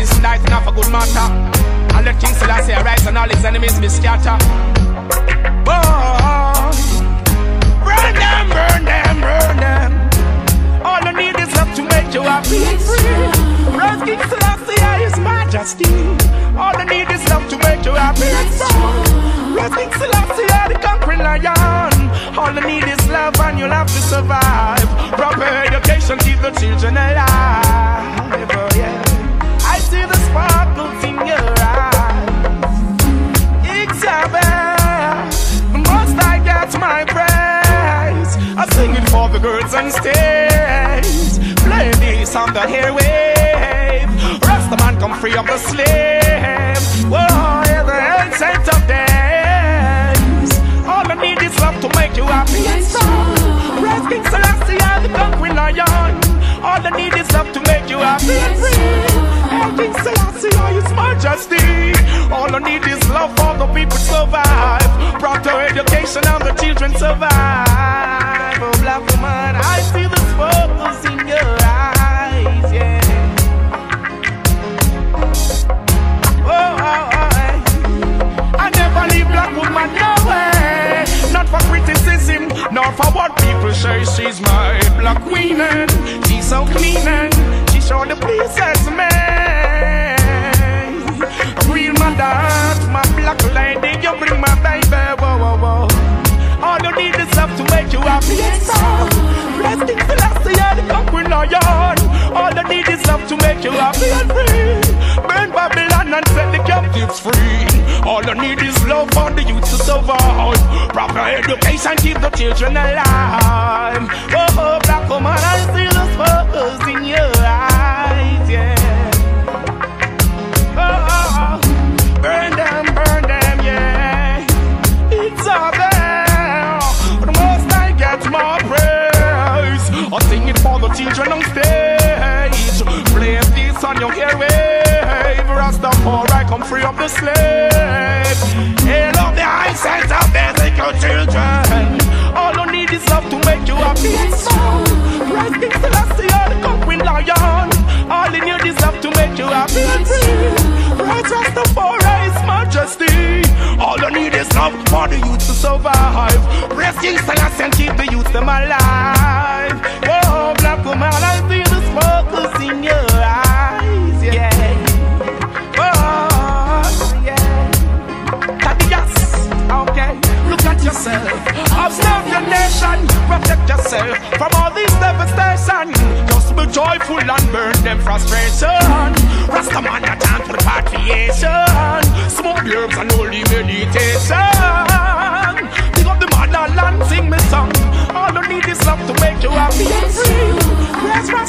this night enough a good matter. And let King Selassie arise and all his enemies be scattered. Oh, burn them, burn them, burn them. All you need is love to make you happy and free. Praise King Selassie and His Majesty. All you need is love to make you happy and free. Praise King Selassie and the conquering lion. All you need is love and you'll have to survive. Proper education keep the children alive. Oh, yeah. I see the sparkles in your eyes. Xavier, the most I get my praise. I sing it for the girls on stage. Play this on the airwave. Rastaman come free of the slave. Whoa, yeah, the ancient of days. All I need is love to make you happy and strong. Praise King Selassie and the conquering lion. All I need is love to make you happy and free. King Selassie or His Majesty. All I need is love for the people to survive. Proper education and the children survive. Oh, black woman, I see the sparkles in your eyes, yeah. Oh, oh, oh, I never leave black woman, no way. Not for criticism, nor for what people say. She's my black queen and she's so clean and she sure the pleases me. Real mother, my black lady, you bring my baby, whoa, whoa, whoa. All you need is love to make you happy and strong. Praise King Selassie and the conquering lion. All you need is love to make you happy and free. Burn Babylon and set the captives free. All you need is love for the youth to survive. Proper education keep the children alive. Oh, black woman, I see the sparkles in your eyes, yeah. Burn them, yeah. It's a bell. The most I get my praise. I sing it for the children on stage. Play this on your airwave. Rastafari come free of the slave. Hail of the high sense of physical children. All you need is love to make you happy and strong. Praise King Selassie and the conquering lion. All you need is love to make you happy and free. Praise Rastafari, His Majesty. All you need is love for the youth to survive. Praise King Selassie and keep the youth them alive. Oh, black woman, I see the sparkles in your eyes, yeah. Oh, yeah. Yes, okay. Look at yourself. Observe your nation. Protect yourself from all these devastation. Just be joyful and burn them frustration. Rastaman a chant for repatriation. Smoke herbs and holy meditation. Pick up the motherland, sing me song. All you need is love to make you happy and free. Praise